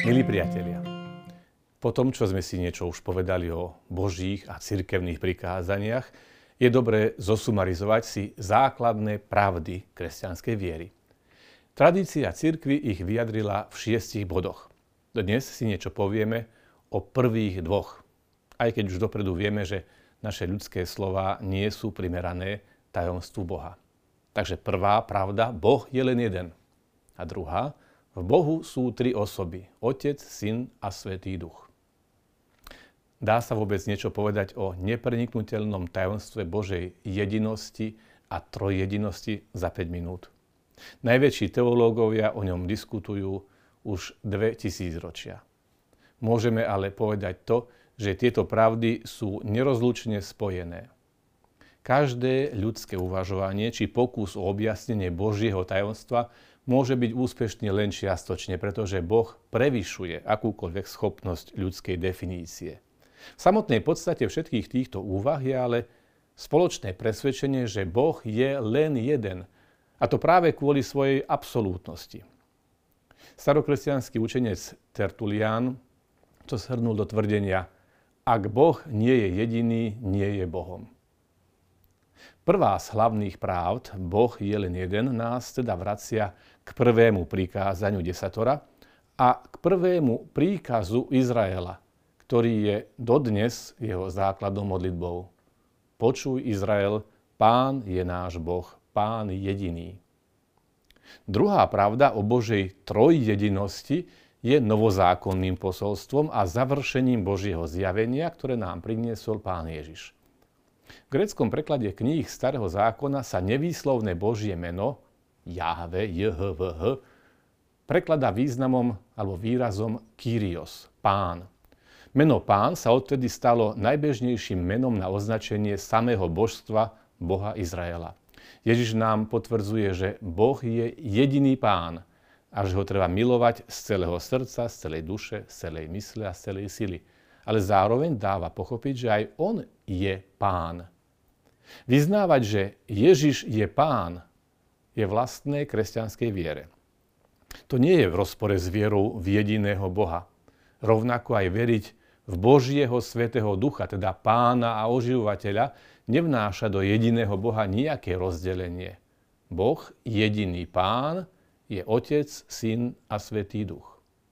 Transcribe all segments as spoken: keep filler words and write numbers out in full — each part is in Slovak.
Milí priatelia, po tom, čo sme si niečo už povedali o Božích a cirkevných prikázaniach, je dobré zosumarizovať si základné pravdy kresťanskej viery. Tradícia cirkvi ich vyjadrila v šiestich bodoch. Dnes si niečo povieme o prvých dvoch, aj keď už dopredu vieme, že naše ľudské slová nie sú primerané tajomstvu Boha. Takže prvá pravda, Boh je len jeden. A druhá, v Bohu sú tri osoby, Otec, Syn a Svätý Duch. Dá sa vôbec niečo povedať o nepreniknuteľnom tajomstve Božej jedinosti a trojjedinosti za päť minút? Najväčší teológovia o ňom diskutujú už dve tisícročia. Môžeme ale povedať to, že tieto pravdy sú nerozlučne spojené. Každé ľudské uvažovanie či pokus o objasnenie Božieho tajomstva môže byť úspešný len čiastočne, pretože Boh prevyšuje akúkoľvek schopnosť ľudskej definície. V samotnej podstate všetkých týchto úvah je ale spoločné presvedčenie, že Boh je len jeden, a to práve kvôli svojej absolútnosti. Starokresťanský učenec Tertulián to shrnul do tvrdenia: ak Boh nie je jediný, nie je Bohom. Prvá z hlavných právd, Boh je len jeden, nás teda vracia k prvému prikázaniu desatora a k prvému príkazu Izraela, ktorý je dodnes jeho základnou modlitbou. Počuj, Izrael, Pán je náš Boh, Pán jediný. Druhá pravda o Božej trojjedinosti je novozákonným posolstvom a završením Božieho zjavenia, ktoré nám priniesol Pán Ježiš. V gréckom preklade kníh Starého zákona sa nevýslovné Božie meno Jahve, J H V H, prekladá významom alebo výrazom Kyrios, Pán. Meno Pán sa odtedy stalo najbežnejším menom na označenie samého božstva Boha Izraela. Ježiš nám potvrdzuje, že Boh je jediný Pán a že ho treba milovať z celého srdca, z celej duše, z celej mysle a z celej sily. Ale zároveň dáva pochopiť, že aj on je Pán. Vyznávať, že Ježiš je Pán, je vlastné kresťanskej viere. To nie je v rozpore s vierou v jediného Boha. Rovnako aj veriť v Božieho Svätého Ducha, teda Pána a oživovateľa, nevnáša do jediného Boha nejaké rozdelenie. Boh, jediný Pán, je Otec, Syn a Svätý Duch.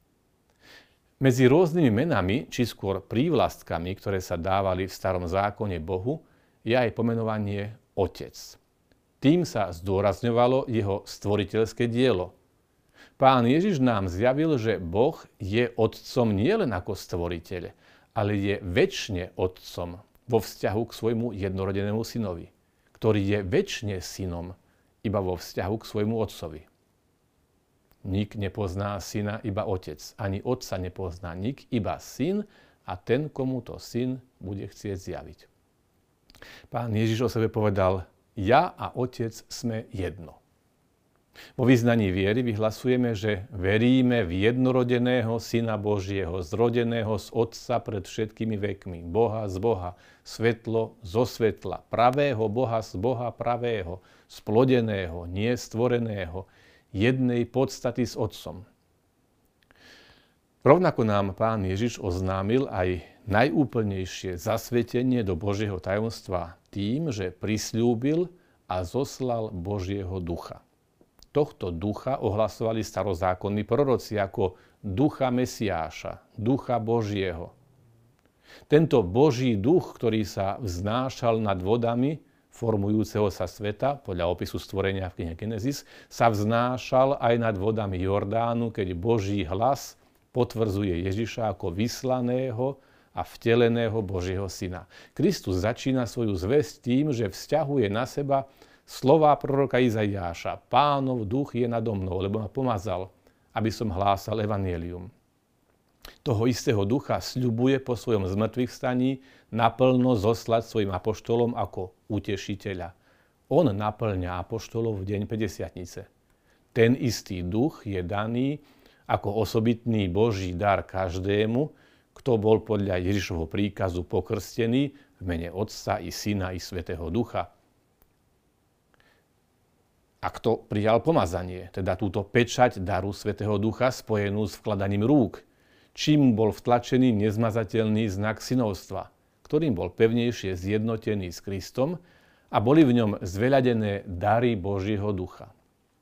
Medzi rôznymi menami, či skôr prívlastkami, ktoré sa dávali v Starom zákone Bohu, je aj pomenovanie Otec. Tým sa zdôrazňovalo jeho stvoriteľské dielo. Pán Ježiš nám zjavil, že Boh je Otcom nielen ako stvoriteľ, ale je večne Otcom vo vzťahu k svojmu jednorodenému synovi, ktorý je večne synom iba vo vzťahu k svojmu otcovi. Nik nepozná syna, iba otec. Ani otca nepozná nik, iba syn a ten, komu to syn bude chcieť zjaviť. Pán Ježiš o sebe povedal: ja a otec sme jedno. Vo vyznaní viery vyhlasujeme, že veríme v jednorodeného Syna Božieho, zrodeného z Otca pred všetkými vekmi, Boha z Boha, svetlo zo svetla, pravého Boha z Boha pravého, splodeného, nie stvoreného, jednej podstaty s Otcom. Rovnako nám Pán Ježiš oznámil aj najúplnejšie zasvetenie do Božieho tajomstva tým, že prisľúbil a zoslal Božieho Ducha. Tohto Ducha ohlasovali starozákonní proroci ako Ducha Mesiáša, Ducha Božieho. Tento Boží duch, ktorý sa vznášal nad vodami formujúceho sa sveta, podľa opisu stvorenia v knihe Genesis, sa vznášal aj nad vodami Jordánu, keď Boží hlas potvrdzuje Ježiša ako vyslaného a vteleného Božieho syna. Kristus začína svoju zvesť tým, že vzťahuje na seba slová proroka Izaiáša: Pánov duch je nado mnou, lebo ma pomazal, aby som hlásal evanjelium. Toho istého ducha sľubuje po svojom zmŕtvychvstaní naplno zoslať svojim apoštolom ako utešiteľa. On naplňa apoštolov v deň Päťdesiatnice. Ten istý duch je daný ako osobitný Boží dar každému, kto bol podľa Ježišovho príkazu pokrstený v mene Otca i Syna i Svätého Ducha. A kto prijal pomazanie, teda túto pečať daru Svätého Ducha spojenú s vkladaním rúk, čím bol vtlačený nezmazateľný znak synovstva, ktorým bol pevnejšie zjednotený s Kristom a boli v ňom zveľadené dary Božieho ducha.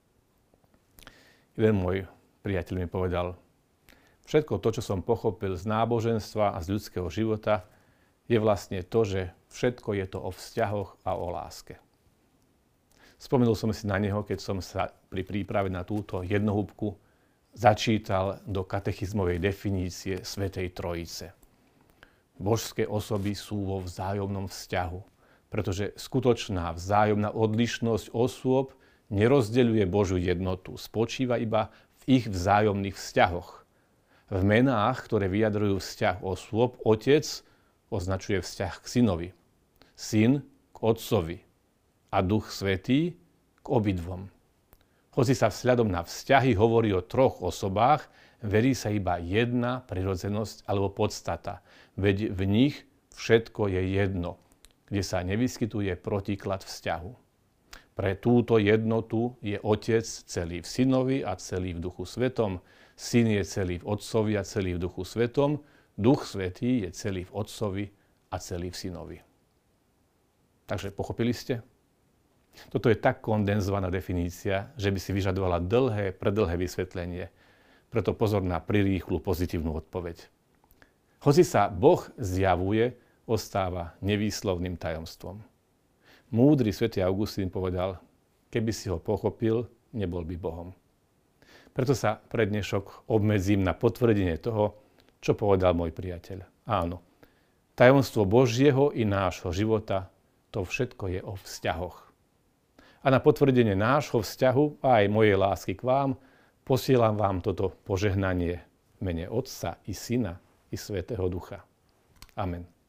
Jeden môj priateľ mi povedal, všetko to, čo som pochopil z náboženstva a z ľudského života, je vlastne to, že všetko je to o vzťahoch a o láske. Spomenul som si na neho, keď som sa pri príprave na túto jednohúbku začítal do katechizmovej definície Svätej Trojice. Božské osoby sú vo vzájomnom vzťahu, pretože skutočná vzájomná odlišnosť osôb nerozdeľuje Božiu jednotu, spočíva iba v ich vzájomných vzťahoch. V menách, ktoré vyjadrujú vzťah osôb, otec označuje vzťah k synovi, syn k otcovi a duch svätý k obidvom. Hoci sa vzhľadom na vzťahy hovorí o troch osobách, verí sa iba jedna prirodzenosť alebo podstata, veď v nich všetko je jedno, kde sa nevyskytuje protiklad vzťahu. Pre túto jednotu je Otec celý v Synovi a celý v Duchu Svetom, Syn je celý v Otcovi a celý v Duchu Svetom, Duch Svätý je celý v Otcovi a celý v Synovi. Takže pochopili ste? Toto je tak kondenzovaná definícia, že by si vyžadovala dlhé, predlhé vysvetlenie. Preto pozor na prirýchlu pozitívnu odpoveď. Hoci sa Boh zjavuje, ostáva nevýslovným tajomstvom. Múdry svätý Augustín povedal, keby si ho pochopil, nebol by Bohom. Preto sa pre dnešok obmedzím na potvrdenie toho, čo povedal môj priateľ. Áno, tajomstvo Božieho i nášho života, to všetko je o vzťahoch. A na potvrdenie nášho vzťahu a aj mojej lásky k vám posielam vám toto požehnanie v mene Otca i Syna i Svätého Ducha. Amen.